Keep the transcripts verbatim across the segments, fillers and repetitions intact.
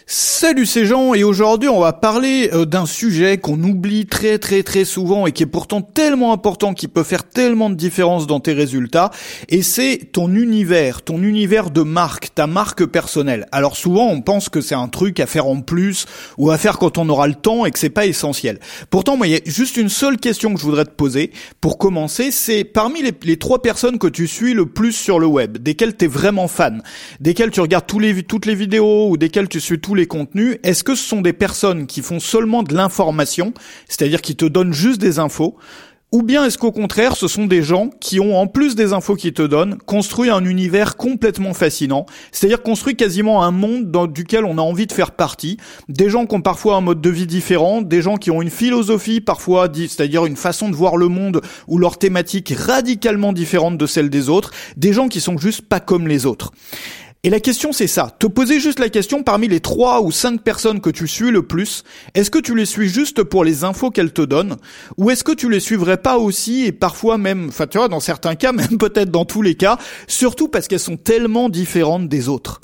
Salut, c'est Jean et aujourd'hui on va parler euh, d'un sujet qu'on oublie très très très souvent et qui est pourtant tellement important, qui peut faire tellement de différence dans tes résultats, et c'est ton univers, ton univers de marque, ta marque personnelle. Alors souvent on pense que c'est un truc à faire en plus ou à faire quand on aura le temps et que c'est pas essentiel. Pourtant moi il y a juste une seule question que je voudrais te poser pour commencer, c'est parmi les, les trois personnes que tu suis le plus sur le web, desquelles t'es vraiment fan, desquelles tu regardes tous les, toutes les vidéos ou desquelles tu suis tous les contenus, est-ce que ce sont des personnes qui font seulement de l'information, c'est-à-dire qui te donnent juste des infos, ou bien est-ce qu'au contraire ce sont des gens qui ont, en plus des infos qu'ils te donnent, construit un univers complètement fascinant, c'est-à-dire construit quasiment un monde dans duquel on a envie de faire partie, des gens qui ont parfois un mode de vie différent, des gens qui ont une philosophie parfois, c'est-à-dire une façon de voir le monde ou leur thématique radicalement différente de celle des autres, des gens qui sont juste pas comme les autres. Et la question c'est ça, te poser juste la question parmi les trois ou cinq personnes que tu suis le plus, est-ce que tu les suis juste pour les infos qu'elles te donnent, ou est-ce que tu les suivrais pas aussi et parfois même, enfin tu vois, dans certains cas, même peut-être dans tous les cas, surtout parce qu'elles sont tellement différentes des autres.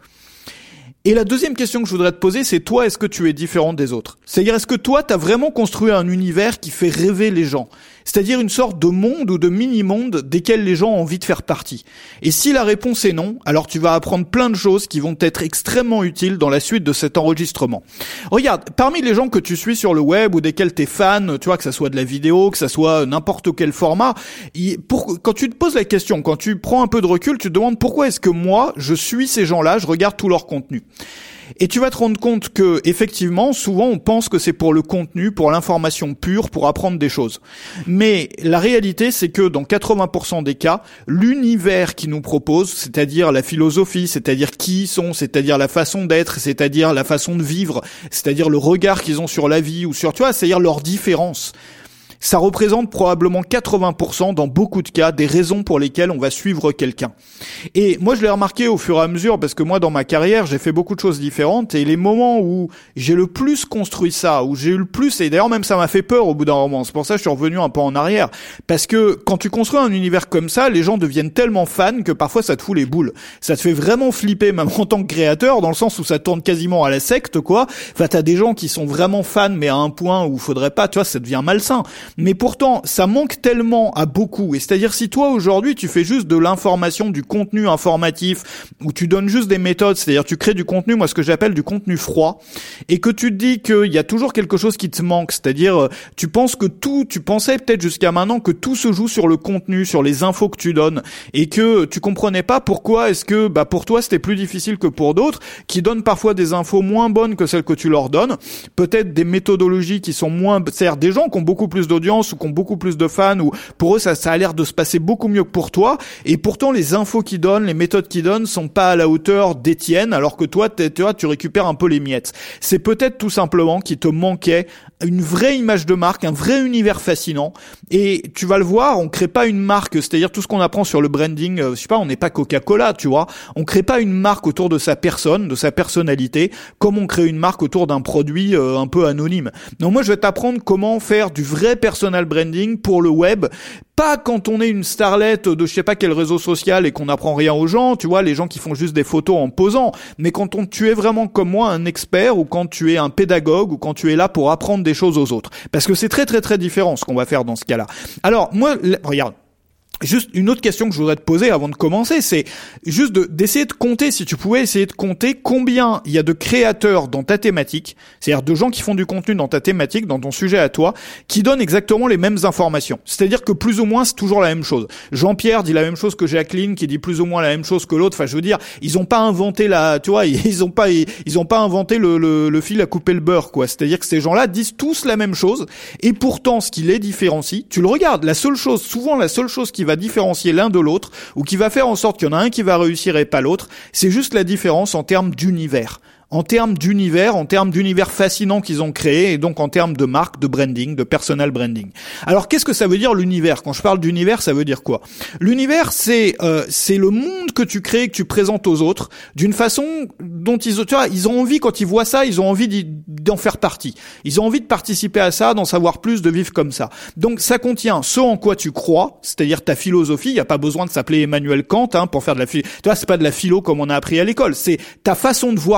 Et la deuxième question que je voudrais te poser, c'est toi, est-ce que tu es différente des autres? C'est-à-dire, est-ce que toi, t'as vraiment construit un univers qui fait rêver les gens? C'est-à-dire une sorte de monde ou de mini-monde desquels les gens ont envie de faire partie. Et si la réponse est non, alors tu vas apprendre plein de choses qui vont être extrêmement utiles dans la suite de cet enregistrement. Regarde, parmi les gens que tu suis sur le web ou desquels t'es fan, tu vois, que ça soit de la vidéo, que ça soit n'importe quel format, pour, quand tu te poses la question, quand tu prends un peu de recul, tu te demandes pourquoi est-ce que moi, je suis ces gens-là, je regarde tout leur contenu. Et tu vas te rendre compte que, effectivement, souvent on pense que c'est pour le contenu, pour l'information pure, pour apprendre des choses. Mais la réalité, c'est que dans quatre-vingts pour cent des cas, l'univers qu'ils nous proposent, c'est-à-dire la philosophie, c'est-à-dire qui ils sont, c'est-à-dire la façon d'être, c'est-à-dire la façon de vivre, c'est-à-dire le regard qu'ils ont sur la vie ou sur, tu vois, c'est-à-dire leurs différences, ça représente probablement quatre-vingts pour cent dans beaucoup de cas des raisons pour lesquelles on va suivre quelqu'un. Et moi je l'ai remarqué au fur et à mesure parce que moi dans ma carrière j'ai fait beaucoup de choses différentes et les moments où j'ai le plus construit ça, où j'ai eu le plus, et d'ailleurs même ça m'a fait peur au bout d'un moment, c'est pour ça que je suis revenu un peu en arrière, parce que quand tu construis un univers comme ça, les gens deviennent tellement fans que parfois ça te fout les boules. Ça te fait vraiment flipper même en tant que créateur, dans le sens où ça tourne quasiment à la secte quoi. Enfin t'as des gens qui sont vraiment fans mais à un point où faudrait pas, tu vois, ça devient malsain. Mais pourtant, ça manque tellement à beaucoup. Et c'est-à-dire, si toi, aujourd'hui, tu fais juste de l'information, du contenu informatif, ou tu donnes juste des méthodes, c'est-à-dire tu crées du contenu, moi, ce que j'appelle du contenu froid, et que tu te dis qu'il y a toujours quelque chose qui te manque, c'est-à-dire, tu penses que tout, tu pensais peut-être jusqu'à maintenant que tout se joue sur le contenu, sur les infos que tu donnes, et que tu comprenais pas pourquoi est-ce que, bah, pour toi, c'était plus difficile que pour d'autres, qui donnent parfois des infos moins bonnes que celles que tu leur donnes, peut-être des méthodologies qui sont moins, c'est-à-dire des gens qui ont beaucoup plus d'audience, ou qui ont beaucoup plus de fans, ou pour eux ça, ça a l'air de se passer beaucoup mieux que pour toi, et pourtant les infos qu'ils donnent, les méthodes qu'ils donnent sont pas à la hauteur des tiennes, alors que toi, tu vois, tu récupères un peu les miettes. C'est peut-être tout simplement qu'il te manquait une vraie image de marque, un vrai univers fascinant, et tu vas le voir, on crée pas une marque, c'est-à-dire tout ce qu'on apprend sur le branding, euh, je sais pas, on n'est pas Coca-Cola, tu vois, on crée pas une marque autour de sa personne, de sa personnalité, comme on crée une marque autour d'un produit euh, un peu anonyme. Donc moi je vais t'apprendre comment faire du vrai personal branding pour le web, pas quand on est une starlette de je sais pas quel réseau social et qu'on n'apprend rien aux gens, tu vois, les gens qui font juste des photos en posant, mais quand on, tu es vraiment comme moi un expert, ou quand tu es un pédagogue, ou quand tu es là pour apprendre des choses aux autres. Parce que c'est très très très différent ce qu'on va faire dans ce cas-là. Alors moi, regarde, juste une autre question que je voudrais te poser avant de commencer, c'est juste de, d'essayer de compter, si tu pouvais essayer de compter combien il y a de créateurs dans ta thématique, c'est-à-dire de gens qui font du contenu dans ta thématique, dans ton sujet à toi, qui donnent exactement les mêmes informations. C'est-à-dire que plus ou moins c'est toujours la même chose. Jean-Pierre dit la même chose que Jacqueline, qui dit plus ou moins la même chose que l'autre. Enfin, je veux dire, ils ont pas inventé la, tu vois, ils ont pas, ils ont pas inventé le, le, le fil à couper le beurre, quoi. C'est-à-dire que ces gens-là disent tous la même chose, et pourtant, ce qui les différencie, tu le regardes, la seule chose, souvent la seule chose qui va différencier l'un de l'autre, ou qui va faire en sorte qu'il y en a un qui va réussir et pas l'autre, c'est juste la différence en termes d'univers. En termes d'univers, en termes d'univers fascinant qu'ils ont créé, et donc en termes de marque, de branding, de personal branding. Alors qu'est-ce que ça veut dire l'univers? Quand je parle d'univers, ça veut dire quoi? L'univers, c'est euh, c'est le monde que tu crées, que tu présentes aux autres, d'une façon dont ils, tu vois, ils ont envie, quand ils voient ça, ils ont envie d'y, d'en faire partie. Ils ont envie de participer à ça, d'en savoir plus, de vivre comme ça. Donc ça contient ce en quoi tu crois, c'est-à-dire ta philosophie. Il n'y a pas besoin de s'appeler Emmanuel Kant hein, pour faire de la philo. Tu vois, c'est pas de la philo comme on a appris à l'école. C'est ta façon de voir les choses.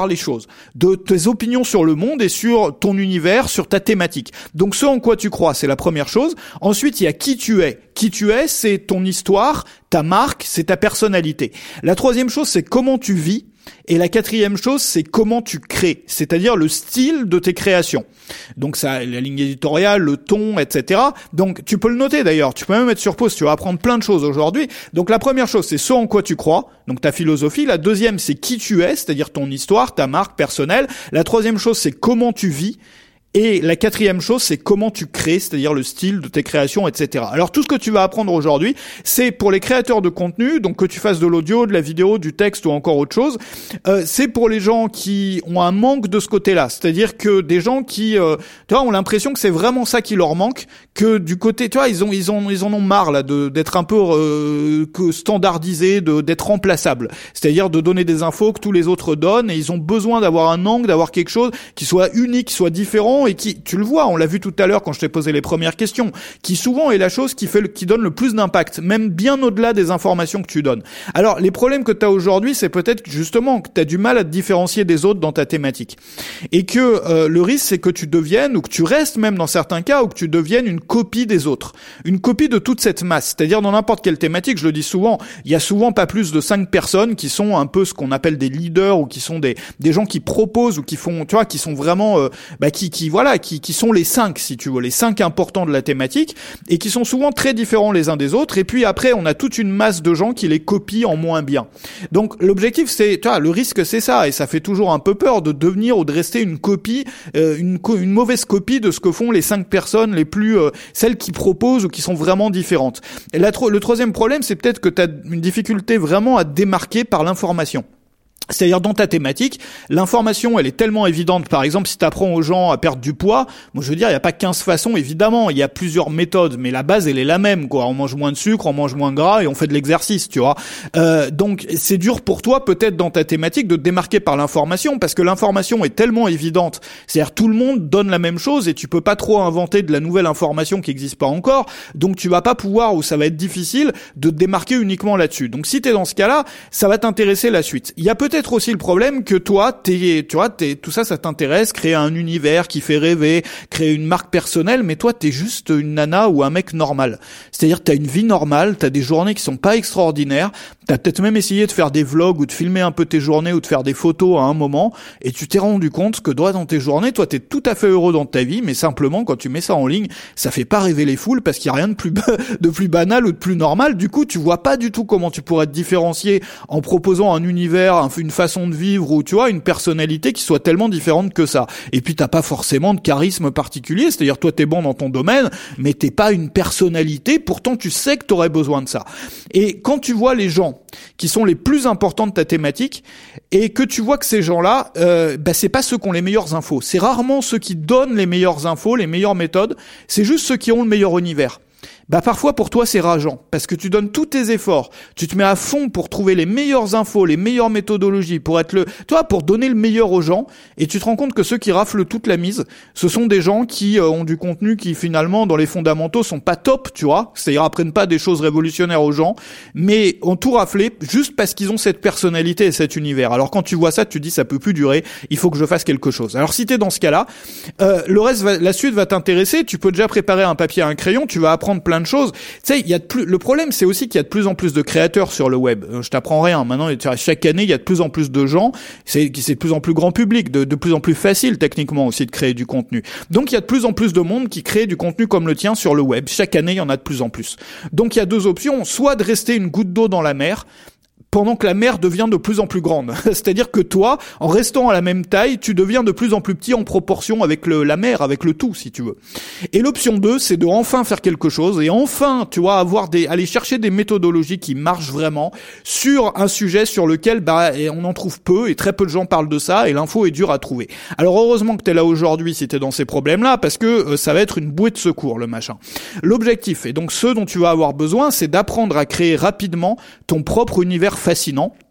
choses, de tes opinions sur le monde et sur ton univers, sur ta thématique. Donc ce en quoi tu crois, c'est la première chose. Ensuite, il y a qui tu es. Qui tu es, c'est ton histoire, ta marque, c'est ta personnalité. La troisième chose, c'est comment tu vis. Et la quatrième chose, c'est comment tu crées, c'est-à-dire le style de tes créations. Donc ça, la ligne éditoriale, le ton, et cetera. Donc tu peux le noter d'ailleurs, tu peux même mettre sur pause, tu vas apprendre plein de choses aujourd'hui. Donc la première chose, c'est ce en quoi tu crois, donc ta philosophie. La deuxième, c'est qui tu es, c'est-à-dire ton histoire, ta marque personnelle. La troisième chose, c'est comment tu vis. Et la quatrième chose, c'est comment tu crées, c'est-à-dire le style de tes créations, et cetera. Alors tout ce que tu vas apprendre aujourd'hui, c'est pour les créateurs de contenu, donc que tu fasses de l'audio, de la vidéo, du texte ou encore autre chose. Euh, c'est pour les gens qui ont un manque de ce côté-là, c'est-à-dire que des gens qui, euh, tu vois, ont l'impression que c'est vraiment ça qui leur manque, que du côté, tu vois, ils ont, ils ont, ils en ont marre là de d'être un peu euh, que standardisés, de d'être remplaçables, c'est-à-dire de donner des infos que tous les autres donnent, et ils ont besoin d'avoir un angle, d'avoir quelque chose qui soit unique, qui soit différent. Et qui, tu le vois, on l'a vu tout à l'heure quand je t'ai posé les premières questions, qui souvent est la chose qui fait, le, qui donne le plus d'impact, même bien au-delà des informations que tu donnes. Alors, les problèmes que tu as aujourd'hui, c'est peut-être justement que tu as du mal à te différencier des autres dans ta thématique. Et que euh, le risque, c'est que tu deviennes, ou que tu restes même dans certains cas, ou que tu deviennes une copie des autres. Une copie de toute cette masse. C'est-à-dire dans n'importe quelle thématique, je le dis souvent, il y a souvent pas plus de cinq personnes qui sont un peu ce qu'on appelle des leaders, ou qui sont des, des gens qui proposent, ou qui font, tu vois, qui sont vraiment, euh, bah, qui, qui voilà, qui, qui sont les cinq, si tu veux, les cinq importants de la thématique, et qui sont souvent très différents les uns des autres. Et puis après, on a toute une masse de gens qui les copient en moins bien. Donc l'objectif, c'est, tu vois, le risque, c'est ça, et ça fait toujours un peu peur de devenir ou de rester une copie, euh, une, une mauvaise copie de ce que font les cinq personnes les plus, euh, celles qui proposent ou qui sont vraiment différentes. Et la, le troisième problème, c'est peut-être que tu as une difficulté vraiment à te démarquer par l'information. C'est-à-dire dans ta thématique, l'information elle est tellement évidente. Par exemple, si tu apprends aux gens à perdre du poids, moi je veux dire, il y a pas quinze façons évidemment, il y a plusieurs méthodes, mais la base elle est la même quoi. On mange moins de sucre, on mange moins gras et on fait de l'exercice, tu vois. Euh, donc c'est dur pour toi peut-être dans ta thématique de te démarquer par l'information parce que l'information est tellement évidente. C'est-à-dire tout le monde donne la même chose et tu peux pas trop inventer de la nouvelle information qui n'existe pas encore. Donc tu vas pas pouvoir ou ça va être difficile de te démarquer uniquement là-dessus. Donc si tu es dans ce cas-là, ça va t'intéresser la suite. Il y a peut-être peut-être aussi le problème que toi, t'es, tu vois, t'es, tout ça, ça t'intéresse, créer un univers qui fait rêver, créer une marque personnelle, mais toi, t'es juste une nana ou un mec normal. C'est-à-dire, t'as une vie normale, t'as des journées qui sont pas extraordinaires, t'as peut-être même essayé de faire des vlogs ou de filmer un peu tes journées ou de faire des photos à un moment, et tu t'es rendu compte que toi, dans tes journées, toi, t'es tout à fait heureux dans ta vie, mais simplement, quand tu mets ça en ligne, ça fait pas rêver les foules parce qu'il y a rien de plus, de plus banal ou de plus normal. Du coup, tu vois pas du tout comment tu pourrais te différencier en proposant un univers, un une façon de vivre ou tu vois une personnalité qui soit tellement différente que ça. Et puis t'as pas forcément de charisme particulier, c'est-à-dire toi t'es bon dans ton domaine, mais t'es pas une personnalité, pourtant tu sais que t'aurais besoin de ça. Et quand tu vois les gens qui sont les plus importants de ta thématique et que tu vois que ces gens-là, euh, bah c'est pas ceux qui ont les meilleures infos, c'est rarement ceux qui donnent les meilleures infos, les meilleures méthodes, c'est juste ceux qui ont le meilleur univers. Bah parfois pour toi c'est rageant parce que tu donnes tous tes efforts, tu te mets à fond pour trouver les meilleures infos, les meilleures méthodologies, pour être le, toi pour donner le meilleur aux gens, et tu te rends compte que ceux qui raflent toute la mise, ce sont des gens qui euh, ont du contenu qui finalement dans les fondamentaux sont pas top, tu vois, c'est-à-dire apprennent pas des choses révolutionnaires aux gens, mais ont tout raflé juste parce qu'ils ont cette personnalité et cet univers. Alors quand tu vois ça, tu te dis ça peut plus durer, il faut que je fasse quelque chose. Alors si t'es dans ce cas-là, euh, le reste, va, la suite va t'intéresser. Tu peux déjà préparer un papier et un crayon, tu vas apprendre plein de choses. Tu sais, il y a de plus, le problème c'est aussi qu'il y a de plus en plus de créateurs sur le web. Je t'apprends rien. Maintenant, chaque année, il y a de plus en plus de gens. C'est, c'est de plus en plus grand public, de, de plus en plus facile techniquement aussi de créer du contenu. Donc, il y a de plus en plus de monde qui crée du contenu comme le tien sur le web. Chaque année, il y en a de plus en plus. Donc, il y a deux options. Soit de rester une goutte d'eau dans la mer, pendant que la mer devient de plus en plus grande. C'est-à-dire que toi, en restant à la même taille, tu deviens de plus en plus petit en proportion avec le, la mer, avec le tout, si tu veux. Et l'option deux, c'est de enfin faire quelque chose et enfin, tu vois, avoir des, aller chercher des méthodologies qui marchent vraiment sur un sujet sur lequel, bah, on en trouve peu et très peu de gens parlent de ça et l'info est dure à trouver. Alors heureusement que t'es là aujourd'hui si t'es dans ces problèmes-là parce que euh, ça va être une bouée de secours, le machin. L'objectif, et donc ce dont tu vas avoir besoin, c'est d'apprendre à créer rapidement ton propre univers fascinant.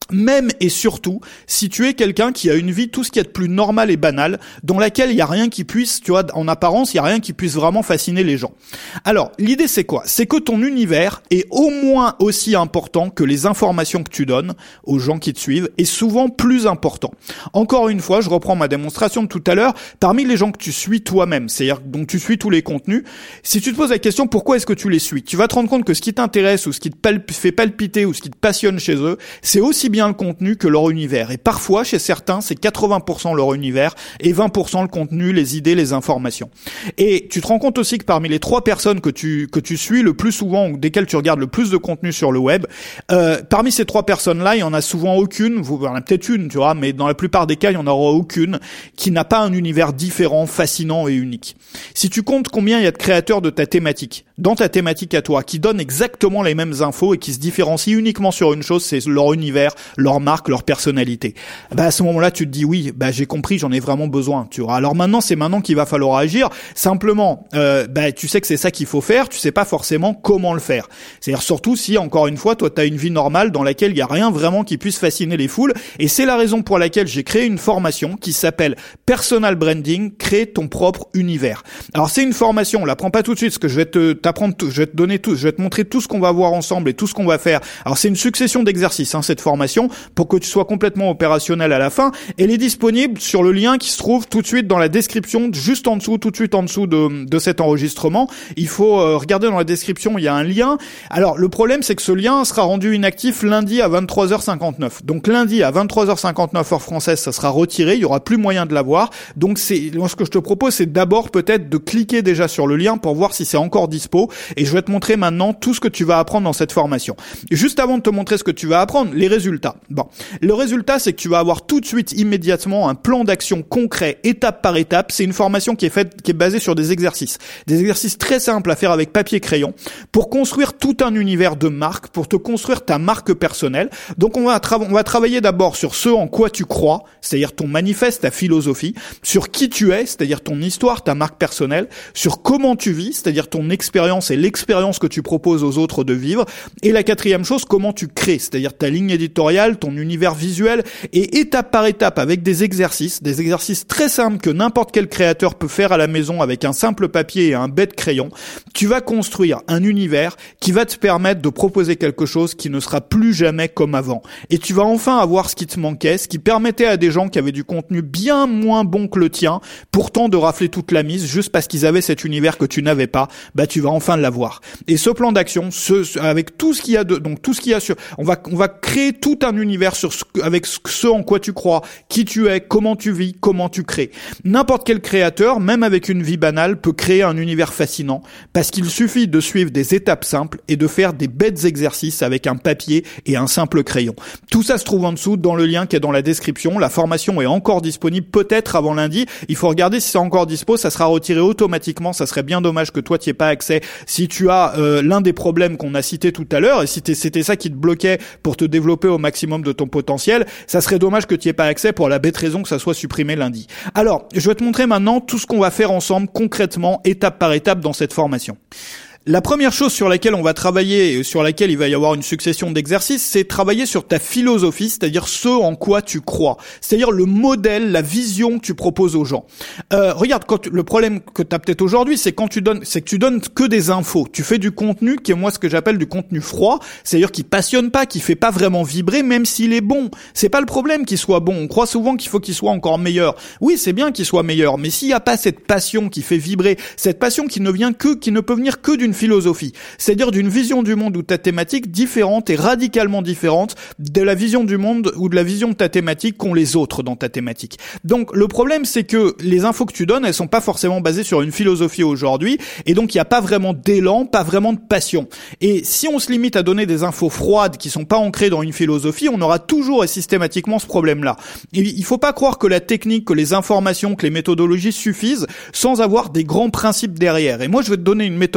Même et surtout, si tu es quelqu'un qui a une vie tout ce qu'il y a de plus normal et banal, dans laquelle il y a rien qui puisse, tu vois, en apparence, il y a rien qui puisse vraiment fasciner les gens. Alors, l'idée c'est quoi? C'est que ton univers est au moins aussi important que les informations que tu donnes aux gens qui te suivent, et souvent plus important. Encore une fois, je reprends ma démonstration de tout à l'heure, parmi les gens que tu suis toi-même, c'est-à-dire dont tu suis tous les contenus, si tu te poses la question pourquoi est-ce que tu les suis, tu vas te rendre compte que ce qui t'intéresse ou ce qui te palp- fait palpiter ou ce qui te passionne chez eux, c'est aussi bien le contenu que leur univers. Et parfois, chez certains, c'est quatre-vingts pour cent leur univers et vingt pour cent le contenu, les idées, les informations. Et tu te rends compte aussi que parmi les trois personnes que tu que tu suis le plus souvent ou desquelles tu regardes le plus de contenu sur le web, euh, parmi ces trois personnes-là, il y en a souvent aucune, vous il y en a peut-être une, tu vois, mais dans la plupart des cas, il y en aura aucune qui n'a pas un univers différent, fascinant et unique. Si tu comptes combien il y a de créateurs de ta thématique, dans ta thématique à toi, qui donnent exactement les mêmes infos et qui se différencient uniquement sur une chose, c'est leur univers, leur marque, leur personnalité. Bah à ce moment-là, tu te dis oui, bah j'ai compris, j'en ai vraiment besoin. Tu vois. Alors maintenant, c'est maintenant qu'il va falloir agir. Simplement, euh, bah tu sais que c'est ça qu'il faut faire. Tu sais pas forcément comment le faire. C'est-à-dire surtout si encore une fois, toi, t'as une vie normale dans laquelle il y a rien vraiment qui puisse fasciner les foules. Et c'est la raison pour laquelle j'ai créé une formation qui s'appelle Personal Branding, crée ton propre univers. Alors c'est une formation. On la prend pas tout de suite, parce que je vais te t'apprendre, tout, je vais te donner tout, je vais te montrer tout ce qu'on va voir ensemble et tout ce qu'on va faire. Alors c'est une succession d'exercices, hein, cette formation, pour que tu sois complètement opérationnel à la fin. Elle est disponible sur le lien qui se trouve tout de suite dans la description, juste en dessous, tout de suite en dessous de, de cet enregistrement. Il faut euh, regarder dans la description, il y a un lien. Alors le problème, c'est que ce lien sera rendu inactif lundi à vingt-trois heures cinquante-neuf. Donc lundi à vingt-trois heures cinquante-neuf heure française, ça sera retiré, il y aura plus moyen de l'avoir. Donc c'est, moi, ce que je te propose, c'est d'abord peut-être de cliquer déjà sur le lien pour voir si c'est encore dispo. Et je vais te montrer maintenant tout ce que tu vas apprendre dans cette formation. Juste avant de te montrer ce que tu vas apprendre, les résultats. Bon, le résultat, c'est que tu vas avoir tout de suite, immédiatement, un plan d'action concret, étape par étape. C'est une formation qui est faite, qui est basée sur des exercices, des exercices très simples à faire avec papier et crayon, pour construire tout un univers de marque, pour te construire ta marque personnelle. Donc on va tra- on va travailler d'abord sur ce en quoi tu crois, c'est-à-dire ton manifeste, ta philosophie, sur qui tu es, c'est-à-dire ton histoire, ta marque personnelle, sur comment tu vis, c'est-à-dire ton expérience et l'expérience que tu proposes aux autres de vivre, et la quatrième chose, comment tu crées, c'est-à-dire ta ligne éditoriale, ton univers visuel, et étape par étape avec des exercices, des exercices très simples que n'importe quel créateur peut faire à la maison avec un simple papier et un bête crayon, tu vas construire un univers qui va te permettre de proposer quelque chose qui ne sera plus jamais comme avant. Et tu vas enfin avoir ce qui te manquait, ce qui permettait à des gens qui avaient du contenu bien moins bon que le tien, pourtant de rafler toute la mise juste parce qu'ils avaient cet univers que tu n'avais pas, bah tu vas enfin l'avoir. Et ce plan d'action, ce, avec tout ce qu'il y a de, donc tout ce qu'il y a sur, on va, on va créer tout un univers sur ce, avec ce en quoi tu crois, qui tu es, comment tu vis, comment tu crées. N'importe quel créateur, même avec une vie banale, peut créer un univers fascinant parce qu'il suffit de suivre des étapes simples et de faire des bêtes exercices avec un papier et un simple crayon. Tout ça se trouve en dessous dans le lien qui est dans la description. La formation est encore disponible peut-être avant lundi. Il faut regarder si c'est encore dispo. Ça sera retiré automatiquement. Ça serait bien dommage que toi tu n'y aies pas accès si tu as euh, l'un des problèmes qu'on a cité tout à l'heure et si c'était ça qui te bloquait pour te développer au maximum de ton potentiel. Ça serait dommage que tu n'y aies pas accès pour la bête raison que ça soit supprimé lundi. Alors, je vais te montrer maintenant tout ce qu'on va faire ensemble concrètement, étape par étape dans cette formation. La première chose sur laquelle on va travailler et sur laquelle il va y avoir une succession d'exercices, c'est travailler sur ta philosophie, c'est-à-dire ce en quoi tu crois, c'est-à-dire le modèle, la vision que tu proposes aux gens. Euh, regarde, quand tu, le problème que tu as peut-être aujourd'hui, c'est quand tu donnes, c'est que tu donnes que des infos. Tu fais du contenu qui est moi ce que j'appelle du contenu froid, c'est-à-dire qui passionne pas, qui fait pas vraiment vibrer, même s'il est bon. C'est pas le problème qu'il soit bon. On croit souvent qu'il faut qu'il soit encore meilleur. Oui, c'est bien qu'il soit meilleur, mais s'il y a pas cette passion qui fait vibrer, cette passion qui ne vient que, qui ne peut venir que d'une philosophie, c'est-à-dire d'une vision du monde ou ta thématique différente et radicalement différente de la vision du monde ou de la vision de ta thématique qu'ont les autres dans ta thématique. Donc le problème, c'est que les infos que tu donnes, elles sont pas forcément basées sur une philosophie aujourd'hui, et donc il y a pas vraiment d'élan, pas vraiment de passion. Et si on se limite à donner des infos froides qui sont pas ancrées dans une philosophie, on aura toujours et systématiquement ce problème-là. Et il faut pas croire que la technique, que les informations, que les méthodologies suffisent sans avoir des grands principes derrière. Et moi, je vais te donner une méthode simple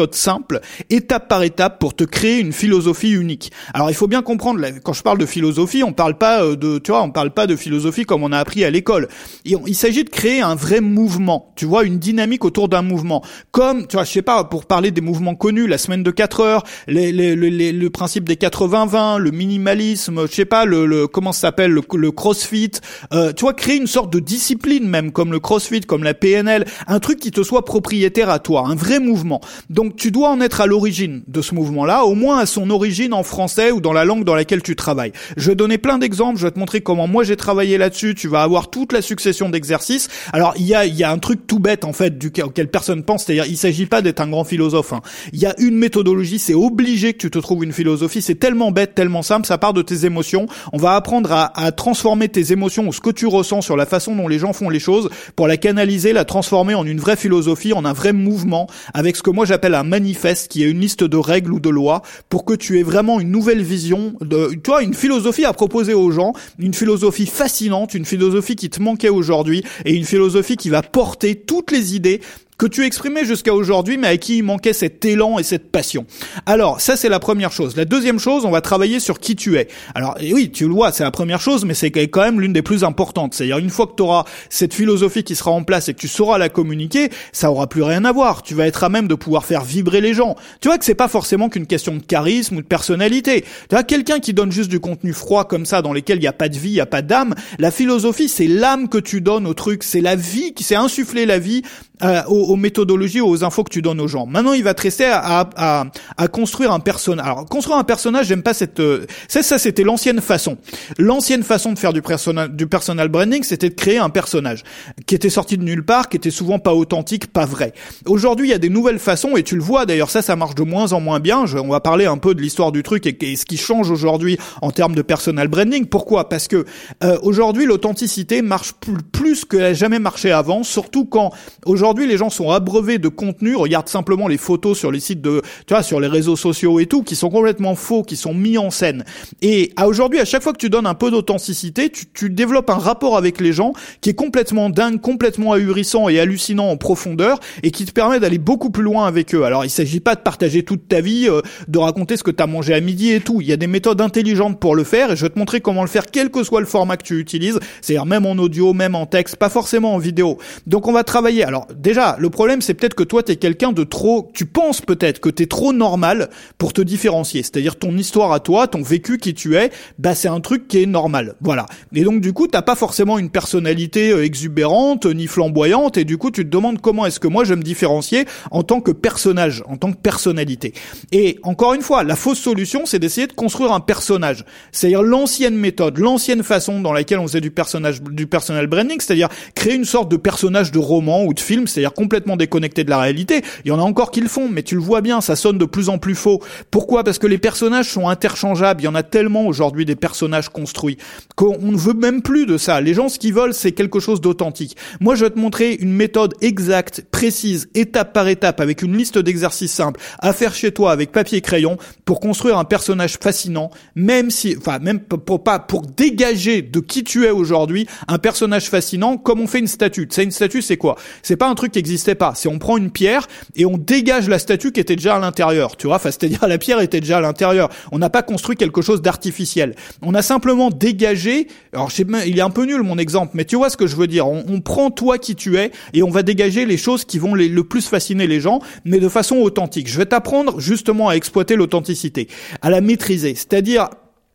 simple, étape par étape, pour te créer une philosophie unique. Alors il faut bien comprendre, quand je parle de philosophie, on parle pas de, tu vois, on parle pas de philosophie comme on a appris à l'école. Il, il s'agit de créer un vrai mouvement, tu vois, une dynamique autour d'un mouvement. Comme, tu vois, je sais pas, pour parler des mouvements connus, la semaine de quatre heures, les, les, les, les, le principe des quatre-vingts vingt, le minimalisme, je sais pas, le, le comment ça s'appelle, le, le crossfit, euh, tu vois, créer une sorte de discipline même, comme le crossfit, comme la P N L, un truc qui te soit propriétaire à toi, un vrai mouvement. Donc tu dois en être à l'origine de ce mouvement-là, au moins à son origine en français ou dans la langue dans laquelle tu travailles. Je vais donner plein d'exemples, je vais te montrer comment moi j'ai travaillé là-dessus, tu vas avoir toute la succession d'exercices. Alors il y a il y a un truc tout bête en fait duquel, auquel personne pense, c'est-à-dire il s'agit pas d'être un grand philosophe. Hein. Il y a une méthodologie, c'est obligé que tu te trouves une philosophie, c'est tellement bête, tellement simple, ça part de tes émotions. On va apprendre à, à transformer tes émotions ou ce que tu ressens sur la façon dont les gens font les choses pour la canaliser, la transformer en une vraie philosophie, en un vrai mouvement avec ce que moi j'appelle un manifeste qui est une liste de règles ou de lois pour que tu aies vraiment une nouvelle vision de, tu vois, une philosophie à proposer aux gens, une philosophie fascinante, une philosophie qui te manquait aujourd'hui et une philosophie qui va porter toutes les idées que tu exprimais jusqu'à aujourd'hui, mais à qui il manquait cet élan et cette passion. Alors, ça, c'est la première chose. La deuxième chose, on va travailler sur qui tu es. Alors, et oui, tu le vois, c'est la première chose, mais c'est quand même l'une des plus importantes. C'est-à-dire, une fois que tu auras cette philosophie qui sera en place et que tu sauras la communiquer, ça aura plus rien à voir. Tu vas être à même de pouvoir faire vibrer les gens. Tu vois que c'est pas forcément qu'une question de charisme ou de personnalité. Tu vois, quelqu'un qui donne juste du contenu froid comme ça, dans lequel il n'y a pas de vie, il n'y a pas d'âme, la philosophie, c'est l'âme que tu donnes au truc, c'est la vie, qui s'est insuffler la vie euh, aux, aux méthodologies, aux infos que tu donnes aux gens. Maintenant, il va te rester à, à, à, à construire un personnage. Alors, construire un personnage, j'aime pas cette... Euh, ça, ça, c'était l'ancienne façon. L'ancienne façon de faire du personal, du personal branding, c'était de créer un personnage qui était sorti de nulle part, qui était souvent pas authentique, pas vrai. Aujourd'hui, il y a des nouvelles façons, et tu le vois, d'ailleurs, ça, ça marche de moins en moins bien. Je, on va parler un peu de l'histoire du truc et, et ce qui change aujourd'hui en termes de personal branding. Pourquoi ? Parce que euh, aujourd'hui, l'authenticité marche plus, plus qu'elle a jamais marché avant, surtout quand aujourd'hui, les gens sont abreuvés de contenu. Regarde simplement les photos sur les sites de, tu vois, sur les réseaux sociaux et tout, qui sont complètement faux, qui sont mis en scène. Et à aujourd'hui, à chaque fois que tu donnes un peu d'authenticité, tu, tu développes un rapport avec les gens qui est complètement dingue, complètement ahurissant et hallucinant en profondeur, et qui te permet d'aller beaucoup plus loin avec eux. Alors, il s'agit pas de partager toute ta vie, euh, de raconter ce que t'as mangé à midi et tout. Il y a des méthodes intelligentes pour le faire, et je vais te montrer comment le faire, quel que soit le format que tu utilises. C'est-à-dire même en audio, même en texte, pas forcément en vidéo. Donc, on va travailler. Alors, déjà, le problème, c'est peut-être que toi, t'es quelqu'un de trop, tu penses peut-être que t'es trop normal pour te différencier. C'est-à-dire ton histoire à toi, ton vécu qui tu es, bah, c'est un truc qui est normal. Voilà. Et donc, du coup, t'as pas forcément une personnalité exubérante, ni flamboyante, et du coup, tu te demandes comment est-ce que moi, je vais me différencier en tant que personnage, en tant que personnalité. Et encore une fois, la fausse solution, c'est d'essayer de construire un personnage. C'est-à-dire l'ancienne méthode, l'ancienne façon dans laquelle on faisait du personnage, du personal branding, c'est-à-dire créer une sorte de personnage de roman ou de film, c'est-à-dire complètement déconnecté de la réalité. Il y en a encore qui le font, mais tu le vois bien, ça sonne de plus en plus faux. Pourquoi ? Parce que les personnages sont interchangeables. Il y en a tellement aujourd'hui des personnages construits qu'on ne veut même plus de ça. Les gens, ce qu'ils veulent, c'est quelque chose d'authentique. Moi, je vais te montrer une méthode exacte, précise, étape par étape, avec une liste d'exercices simples à faire chez toi avec papier et crayon pour construire un personnage fascinant, même si, enfin, même pour pas, pour dégager de qui tu es aujourd'hui un personnage fascinant, comme on fait une statue. Tu sais, une statue, c'est quoi ? C'est pas un truc qui n'existait pas. C'est on prend une pierre et on dégage la statue qui était déjà à l'intérieur. Tu vois, enfin, c'est-à-dire la pierre était déjà à l'intérieur. On n'a pas construit quelque chose d'artificiel. On a simplement dégagé. Alors, je sais, il est un peu nul mon exemple, mais tu vois ce que je veux dire. On, on prend toi qui tu es et on va dégager les choses qui vont les, le plus fasciner les gens, mais de façon authentique. Je vais t'apprendre justement à exploiter l'authenticité, à la maîtriser. C'est-à-dire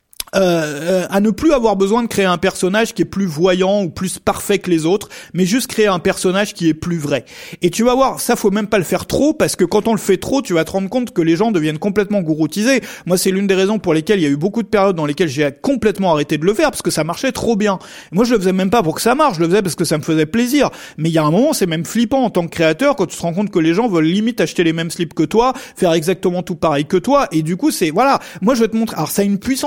Euh, à ne plus avoir besoin de créer un personnage qui est plus voyant ou plus parfait que les autres, mais juste créer un personnage qui est plus vrai. Et tu vas voir, ça faut même pas le faire trop, parce que quand on le fait trop, tu vas te rendre compte que les gens deviennent complètement gouroutisés. Moi, c'est l'une des raisons pour lesquelles il y a eu beaucoup de périodes dans lesquelles j'ai complètement arrêté de le faire, parce que ça marchait trop bien. Moi, je le faisais même pas pour que ça marche, je le faisais parce que ça me faisait plaisir. Mais il y a un moment, c'est même flippant en tant que créateur, quand tu te rends compte que les gens veulent limite acheter les mêmes slips que toi, faire exactement tout pareil que toi, et du coup, c'est, voilà. Moi, je vais te montrer, alors ça a une puissance tellement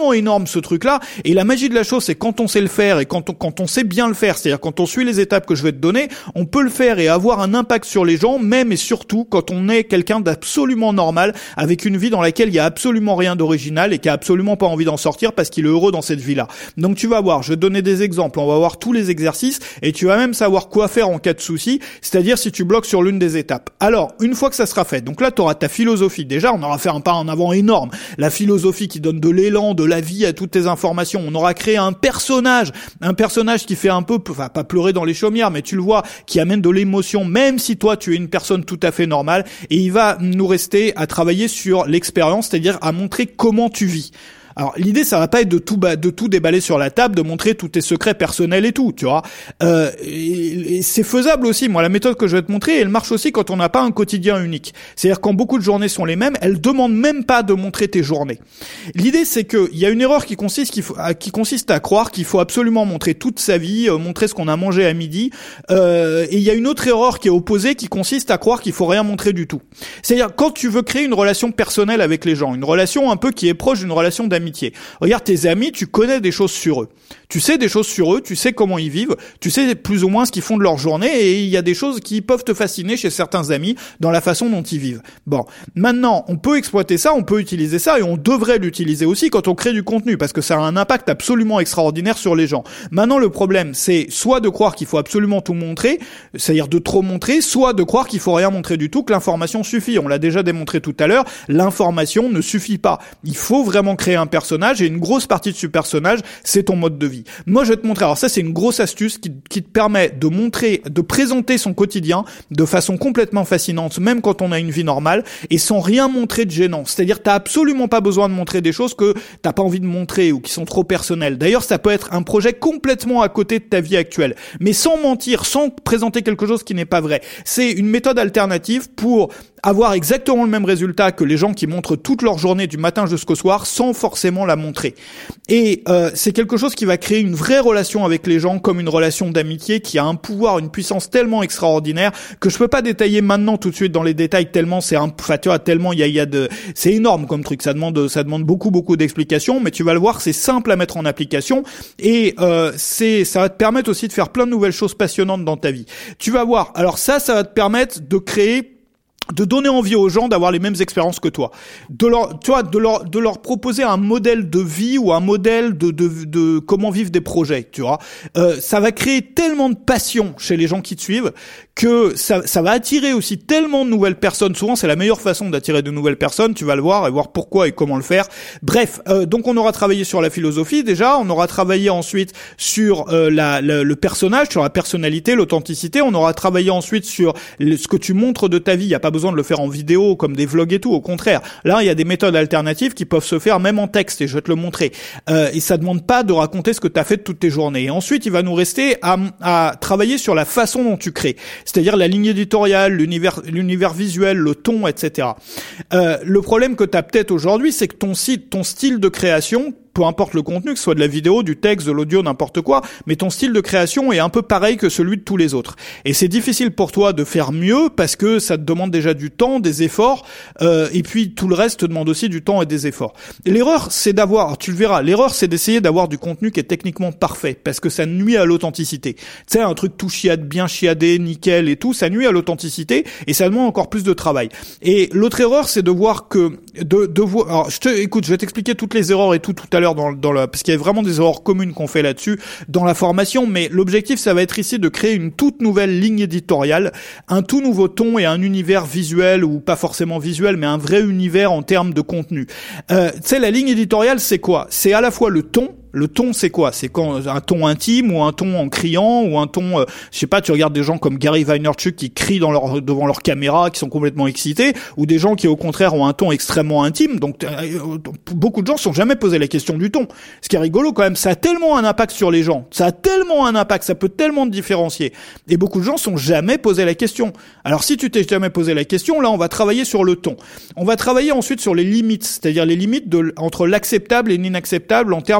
tellement énorme ce truc-là. Et la magie de la chose, c'est quand on sait le faire et quand on, quand on sait bien le faire, c'est-à-dire quand on suit les étapes que je vais te donner, on peut le faire et avoir un impact sur les gens, même et surtout quand on est quelqu'un d'absolument normal, avec une vie dans laquelle il y a absolument rien d'original et qui a absolument pas envie d'en sortir parce qu'il est heureux dans cette vie-là. Donc tu vas voir, je vais te donner des exemples, on va voir tous les exercices et tu vas même savoir quoi faire en cas de souci, c'est-à-dire si tu bloques sur l'une des étapes. Alors, une fois que ça sera fait, donc là tu auras ta philosophie. Déjà, on aura fait un pas en avant énorme. La philosophie qui donne de l'élan, de la vie à toutes tes informations. On aura créé un personnage, un personnage qui fait un peu, enfin pas pleurer dans les chaumières, mais tu le vois, qui amène de l'émotion, même si toi tu es une personne tout à fait normale. Et il va nous rester à travailler sur l'expérience, c'est-à-dire à montrer comment tu vis. Alors l'idée, ça va pas être de tout ba- de tout déballer sur la table, de montrer tous tes secrets personnels et tout, tu vois. Euh, et, et c'est faisable aussi. Moi, la méthode que je vais te montrer, elle marche aussi quand on n'a pas un quotidien unique. C'est-à-dire quand beaucoup de journées sont les mêmes, elle demande même pas de montrer tes journées. L'idée, c'est que il y a une erreur qui consiste qu'il faut, qui consiste à croire qu'il faut absolument montrer toute sa vie, euh, montrer ce qu'on a mangé à midi. Euh, et il y a une autre erreur qui est opposée, qui consiste à croire qu'il faut rien montrer du tout. C'est-à-dire quand tu veux créer une relation personnelle avec les gens, une relation un peu qui est proche d'une relation d'amitié. Regarde tes amis, tu connais des choses sur eux. Tu sais des choses sur eux, tu sais comment ils vivent, tu sais plus ou moins ce qu'ils font de leur journée et il y a des choses qui peuvent te fasciner chez certains amis dans la façon dont ils vivent. Bon, maintenant, on peut exploiter ça, on peut utiliser ça et on devrait l'utiliser aussi quand on crée du contenu parce que ça a un impact absolument extraordinaire sur les gens. Maintenant, le problème, c'est soit de croire qu'il faut absolument tout montrer, c'est-à-dire de trop montrer, soit de croire qu'il faut rien montrer du tout, que l'information suffit. On l'a déjà démontré tout à l'heure, l'information ne suffit pas. Il faut vraiment créer un personnage et une grosse partie de ce personnage, c'est ton mode de vie. Moi, je vais te montrer. Alors ça, c'est une grosse astuce qui, qui te permet de montrer, de présenter son quotidien de façon complètement fascinante, même quand on a une vie normale et sans rien montrer de gênant. C'est-à-dire, t'as absolument pas besoin de montrer des choses que t'as pas envie de montrer ou qui sont trop personnelles. D'ailleurs, ça peut être un projet complètement à côté de ta vie actuelle, mais sans mentir, sans présenter quelque chose qui n'est pas vrai. C'est une méthode alternative pour avoir exactement le même résultat que les gens qui montrent toute leur journée du matin jusqu'au soir sans forcément la montrer. Et euh, c'est quelque chose qui va créer une vraie relation avec les gens comme une relation d'amitié qui a un pouvoir, une puissance tellement extraordinaire que je peux pas détailler maintenant tout de suite dans les détails tellement c'est un, enfin tu vois, tellement il y a, il y a de, c'est énorme comme truc, ça demande, ça demande beaucoup beaucoup d'explications, mais tu vas le voir, c'est simple à mettre en application et euh, c'est, ça va te permettre aussi de faire plein de nouvelles choses passionnantes dans ta vie. Tu vas voir. Alors ça, ça va te permettre de créer de donner envie aux gens d'avoir les mêmes expériences que toi, de leur, tu vois, de leur, de leur proposer un modèle de vie ou un modèle de, de, de comment vivre des projets, tu vois. Euh, ça va créer tellement de passion chez les gens qui te suivent que ça, ça va attirer aussi tellement de nouvelles personnes. Souvent, c'est la meilleure façon d'attirer de nouvelles personnes. Tu vas le voir et voir pourquoi et comment le faire. Bref, euh, donc on aura travaillé sur la philosophie déjà, on aura travaillé ensuite sur euh, la, la, le personnage, sur la personnalité, l'authenticité. On aura travaillé ensuite sur le, ce que tu montres de ta vie. Il y a pas besoin de le faire en vidéo comme des vlogs et tout, au contraire. Là, il y a des méthodes alternatives qui peuvent se faire même en texte et je vais te le montrer. Euh, et ça demande pas de raconter ce que tu as fait de toutes tes journées. Et ensuite, il va nous rester à, à travailler sur la façon dont tu crées, c'est-à-dire la ligne éditoriale, l'univers, l'univers visuel, le ton, et cetera. Euh, le problème que tu as peut-être aujourd'hui, c'est que ton site, ton style de création, peu importe le contenu, que ce soit de la vidéo, du texte, de l'audio, n'importe quoi, mais ton style de création est un peu pareil que celui de tous les autres. Et c'est difficile pour toi de faire mieux parce que ça te demande déjà du temps, des efforts, euh, et puis tout le reste te demande aussi du temps et des efforts. Et l'erreur, c'est d'avoir, alors tu le verras, l'erreur, c'est d'essayer d'avoir du contenu qui est techniquement parfait parce que ça nuit à l'authenticité. Tu sais, un truc tout chiade, bien chiadé, nickel et tout, ça nuit à l'authenticité et ça demande encore plus de travail. Et l'autre erreur, c'est de voir que, de, de voir, alors je te, écoute, je vais t'expliquer toutes les erreurs et tout tout à l'heure dans, dans la, parce qu'il y a vraiment des erreurs communes qu'on fait là-dessus dans la formation, mais l'objectif ça va être ici de créer une toute nouvelle ligne éditoriale, un tout nouveau ton et un univers visuel ou pas forcément visuel, mais un vrai univers en termes de contenu. Euh, tu sais, la ligne éditoriale c'est quoi? C'est à la fois le ton. Le ton, c'est quoi? C'est quand un ton intime ou un ton en criant ou un ton, euh, je sais pas, tu regardes des gens comme Gary Vaynerchuk qui crient dans leur, devant leur caméra, qui sont complètement excités, ou des gens qui au contraire ont un ton extrêmement intime. Donc euh, beaucoup de gens se sont jamais posé la question du ton. Ce qui est rigolo quand même, ça a tellement un impact sur les gens, ça a tellement un impact, ça peut tellement te différencier. Et beaucoup de gens se sont jamais posé la question. Alors si tu t'es jamais posé la question, là on va travailler sur le ton. On va travailler ensuite sur les limites, c'est-à-dire les limites de, entre l'acceptable et l'inacceptable en termes de ce que tu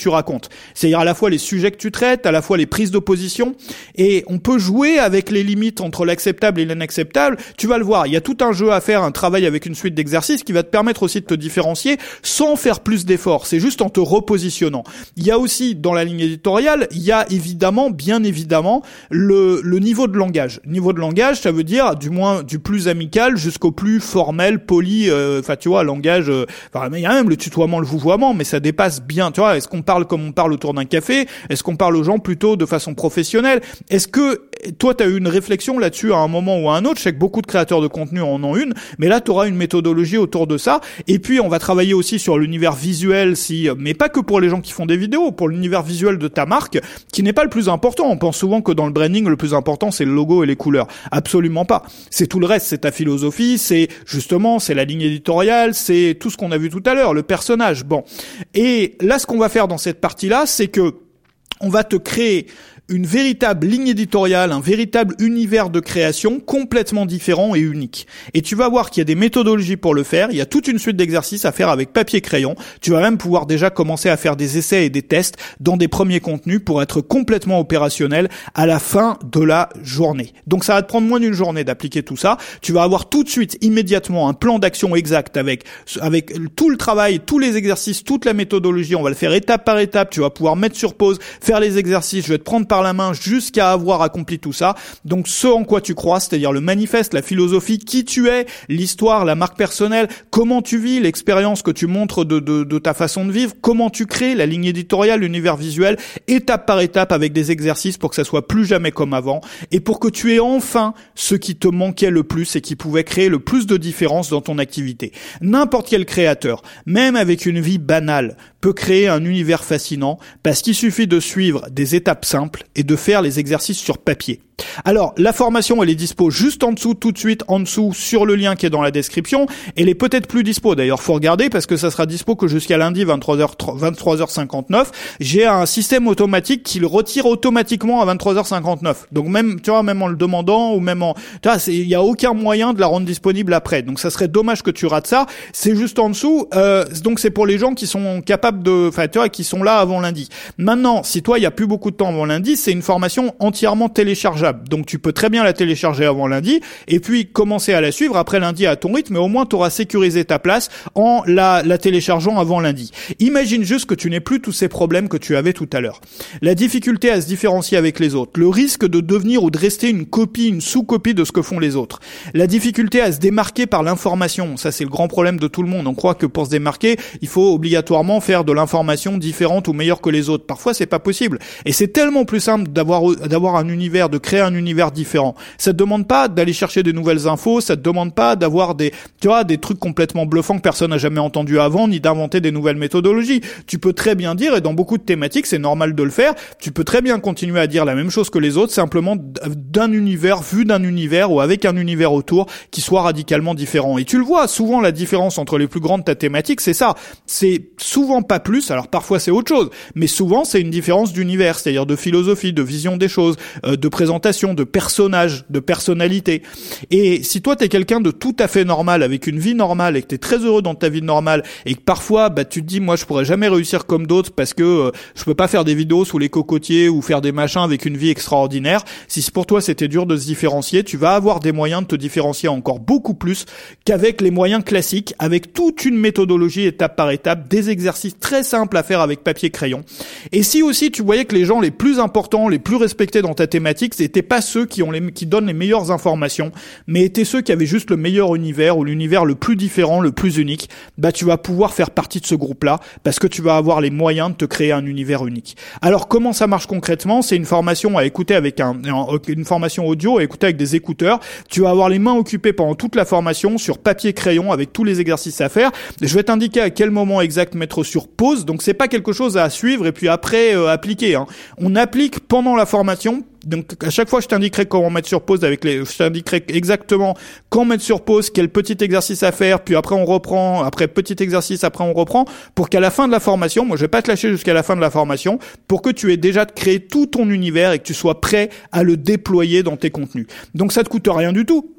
tu racontes. C'est-à-dire à la fois les sujets que tu traites, à la fois les prises de position, et on peut jouer avec les limites entre l'acceptable et l'inacceptable. Tu vas le voir, il y a tout un jeu à faire, un travail avec une suite d'exercices qui va te permettre aussi de te différencier sans faire plus d'efforts. C'est juste en te repositionnant. Il y a aussi, dans la ligne éditoriale, il y a évidemment, bien évidemment, le, le niveau de langage. Niveau de langage, ça veut dire du moins du plus amical jusqu'au plus formel, poli, enfin euh, tu vois, langage, euh, enfin il y a même le tutoiement, le vouvoiement, mais ça dépasse bien, tu vois, est-ce qu'on parle comme on parle autour d'un café? Est-ce qu'on parle aux gens plutôt de façon professionnelle? Est-ce que toi tu as eu une réflexion là-dessus à un moment ou à un autre? Je sais que beaucoup de créateurs de contenu en ont une, mais là tu auras une méthodologie autour de ça. Et puis on va travailler aussi sur l'univers visuel, si, mais pas que pour les gens qui font des vidéos, pour l'univers visuel de ta marque, qui n'est pas le plus important. On pense souvent que dans le branding, le plus important c'est le logo et les couleurs. Absolument pas. C'est tout le reste, c'est ta philosophie, c'est justement, c'est la ligne éditoriale, c'est tout ce qu'on a vu tout à l'heure, le personnage. Bon. Et là, ce qu'on va faire dans cette partie-là, c'est que on va te créer une véritable ligne éditoriale, un véritable univers de création complètement différent et unique. Et tu vas voir qu'il y a des méthodologies pour le faire, il y a toute une suite d'exercices à faire avec papier crayon. Tu vas même pouvoir déjà commencer à faire des essais et des tests dans des premiers contenus pour être complètement opérationnel à la fin de la journée. Donc ça va te prendre moins d'une journée d'appliquer tout ça. Tu vas avoir tout de suite, immédiatement, un plan d'action exact avec avec tout le travail, tous les exercices, toute la méthodologie. On va le faire étape par étape. Tu vas pouvoir mettre sur pause, faire les exercices. Je vais te prendre par la main jusqu'à avoir accompli tout ça. Donc ce en quoi tu crois, c'est-à-dire le manifeste, la philosophie, qui tu es, l'histoire, la marque personnelle, comment tu vis, l'expérience que tu montres de, de, de ta façon de vivre, comment tu crées la ligne éditoriale, l'univers visuel, étape par étape avec des exercices pour que ça soit plus jamais comme avant et pour que tu aies enfin ce qui te manquait le plus et qui pouvait créer le plus de différence dans ton activité. N'importe quel créateur, même avec une vie banale, peut créer un univers fascinant parce qu'il suffit de suivre des étapes simples et de faire les exercices sur papier. Alors, la formation, elle est dispo juste en dessous, tout de suite, en dessous, sur le lien qui est dans la description. Elle est peut-être plus dispo, d'ailleurs, faut regarder, parce que ça sera dispo que jusqu'à lundi, vingt-trois heures cinquante-neuf. J'ai un système automatique qui le retire automatiquement à vingt-trois heures cinquante-neuf. Donc même, tu vois, même en le demandant, ou même en, tu vois, il y a aucun moyen de la rendre disponible après. Donc ça serait dommage que tu rates ça. C'est juste en dessous, euh, donc c'est pour les gens qui sont capables de, enfin, tu vois, qui sont là avant lundi. Maintenant, si toi, il y a plus beaucoup de temps avant lundi, c'est une formation entièrement téléchargeable. Donc tu peux très bien la télécharger avant lundi et puis commencer à la suivre après lundi à ton rythme, mais au moins tu auras sécurisé ta place en la, la téléchargeant avant lundi. Imagine juste que tu n'aies plus tous ces problèmes que tu avais tout à l'heure. La difficulté à se différencier avec les autres, le risque de devenir ou de rester une copie, une sous-copie de ce que font les autres, la difficulté à se démarquer par l'information, ça c'est le grand problème de tout le monde. On croit que pour se démarquer, il faut obligatoirement faire de l'information différente ou meilleure que les autres. Parfois c'est pas possible. Et c'est tellement plus simple d'avoir d'avoir un univers, de créer un univers différent. Ça te demande pas d'aller chercher des nouvelles infos, ça te demande pas d'avoir des, tu vois, des trucs complètement bluffants que personne n'a jamais entendu avant, ni d'inventer des nouvelles méthodologies. Tu peux très bien dire, et dans beaucoup de thématiques, c'est normal de le faire, tu peux très bien continuer à dire la même chose que les autres, simplement d'un univers, vu d'un univers, ou avec un univers autour, qui soit radicalement différent. Et tu le vois, souvent, la différence entre les plus grandes de ta thématique, c'est ça. C'est souvent pas plus, alors parfois c'est autre chose, mais souvent c'est une différence d'univers, c'est-à-dire de philosophie, de vision des choses, euh, de présentation, de personnage, de personnalité. Et si toi t'es quelqu'un de tout à fait normal, avec une vie normale, et que t'es très heureux dans ta vie normale, et que parfois bah tu te dis moi je pourrais jamais réussir comme d'autres parce que euh, je peux pas faire des vidéos sous les cocotiers ou faire des machins avec une vie extraordinaire, si pour toi c'était dur de se différencier, tu vas avoir des moyens de te différencier encore beaucoup plus qu'avec les moyens classiques, avec toute une méthodologie étape par étape, des exercices très simples à faire avec papier crayon. Et si aussi tu voyais que les gens les plus importants, les plus respectés dans ta thématique, c'était pas ceux qui ont les, qui donnent les meilleures informations, mais étaient ceux qui avaient juste le meilleur univers ou l'univers le plus différent, le plus unique, bah tu vas pouvoir faire partie de ce groupe-là parce que tu vas avoir les moyens de te créer un univers unique. Alors comment ça marche concrètement? C'est une formation à écouter avec un, une formation audio à écouter avec des écouteurs. Tu vas avoir les mains occupées pendant toute la formation sur papier crayon avec tous les exercices à faire. Je vais t'indiquer à quel moment exact mettre sur pause. Donc c'est pas quelque chose à suivre et puis après euh, appliquer, hein. On applique pendant la formation. Donc à chaque fois je t'indiquerai comment mettre sur pause avec les, je t'indiquerai exactement quand mettre sur pause, quel petit exercice à faire, puis après on reprend, après petit exercice, après on reprend, pour qu'à la fin de la formation, moi je vais pas te lâcher jusqu'à la fin de la formation, pour que tu aies déjà créé tout ton univers et que tu sois prêt à le déployer dans tes contenus. Donc ça te coûte rien du tout.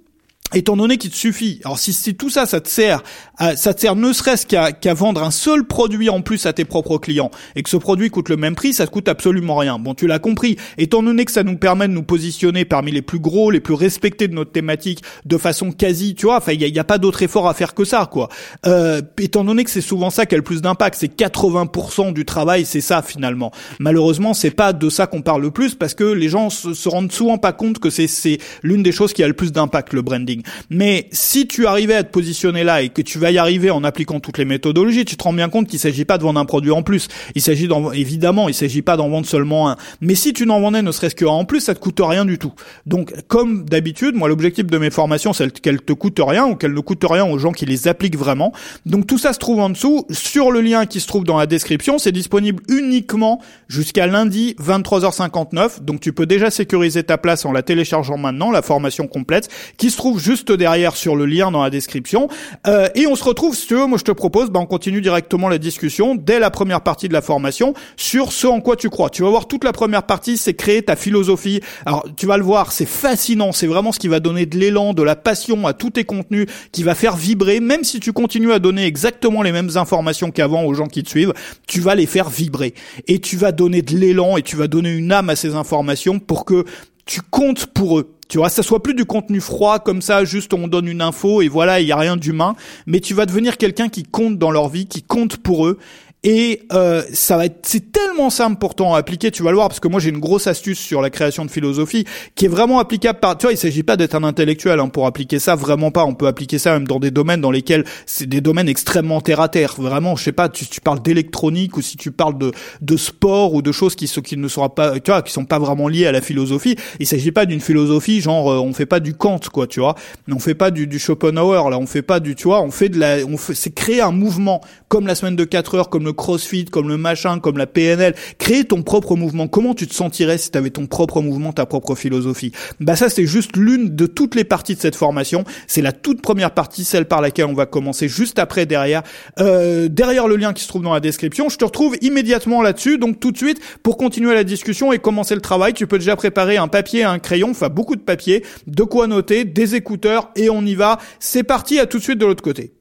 étant donné qu'il te suffit. Alors si, si tout ça, ça te sert, à, ça te sert ne serait-ce qu'à, qu'à vendre un seul produit en plus à tes propres clients, et que ce produit coûte le même prix, ça te coûte absolument rien. Bon, tu l'as compris. Étant donné que ça nous permet de nous positionner parmi les plus gros, les plus respectés de notre thématique, de façon quasi, tu vois, enfin, il y a, y a pas d'autre effort à faire que ça, quoi. Euh, étant donné que c'est souvent ça qui a le plus d'impact, c'est quatre-vingts pour cent du travail, c'est ça finalement. Malheureusement, c'est pas de ça qu'on parle le plus, parce que les gens se, se rendent souvent pas compte que c'est, c'est l'une des choses qui a le plus d'impact, le branding. Mais si tu arrivais à te positionner là et que tu vas y arriver en appliquant toutes les méthodologies, tu te rends bien compte qu'il s'agit pas de vendre un produit en plus. Il s'agit d'en, évidemment, il s'agit pas d'en vendre seulement un. Mais si tu n'en vendais ne serait-ce qu'un en plus, ça te coûte rien du tout. Donc, comme d'habitude, moi, l'objectif de mes formations, c'est qu'elles te coûtent rien ou qu'elles ne coûtent rien aux gens qui les appliquent vraiment. Donc, tout ça se trouve en dessous. Sur le lien qui se trouve dans la description, c'est disponible uniquement jusqu'à lundi, vingt-trois heures cinquante-neuf. Donc, tu peux déjà sécuriser ta place en la téléchargeant maintenant, la formation complète, qui se trouve juste derrière sur le lien dans la description. Euh, et on se retrouve, si tu veux, moi je te propose, bah, on continue directement la discussion dès la première partie de la formation sur ce en quoi tu crois. Tu vas voir toute la première partie, c'est créer ta philosophie. Alors, tu vas le voir, c'est fascinant, c'est vraiment ce qui va donner de l'élan, de la passion à tous tes contenus, qui va faire vibrer, même si tu continues à donner exactement les mêmes informations qu'avant aux gens qui te suivent, tu vas les faire vibrer. Et tu vas donner de l'élan et tu vas donner une âme à ces informations pour que tu comptes pour eux. Tu vois, ça soit plus du contenu froid comme ça, juste on donne une info et voilà, il y a rien d'humain, mais tu vas devenir quelqu'un qui compte dans leur vie, qui compte pour eux. Et euh, ça va être, c'est tellement simple pourtant à appliquer, tu vas le voir, parce que moi j'ai une grosse astuce sur la création de philosophie qui est vraiment applicable par, tu vois, il s'agit pas d'être un intellectuel hein, pour appliquer ça, vraiment pas. On peut appliquer ça même dans des domaines dans lesquels c'est des domaines extrêmement terre à terre. Vraiment, je sais pas, tu, tu parles d'électronique ou si tu parles de de sport ou de choses qui sont qui ne sera pas, tu vois, qui sont pas vraiment liées à la philosophie. Il s'agit pas d'une philosophie genre euh, on fait pas du Kant quoi, tu vois, on fait pas du, du Schopenhauer là, on fait pas du, tu vois, on fait de la, on fait, c'est créer un mouvement comme la semaine de quatre heures, comme le CrossFit, comme le machin, comme la P N L, créer ton propre mouvement. Comment tu te sentirais si tu avais ton propre mouvement, ta propre philosophie? Bah ça, c'est juste l'une de toutes les parties de cette formation. C'est la toute première partie, celle par laquelle on va commencer juste après, derrière, euh, derrière le lien qui se trouve dans la description. Je te retrouve immédiatement là-dessus. Donc tout de suite, pour continuer la discussion et commencer le travail, tu peux déjà préparer un papier et un crayon, enfin beaucoup de papier, de quoi noter, des écouteurs et on y va. C'est parti, à tout de suite de l'autre côté.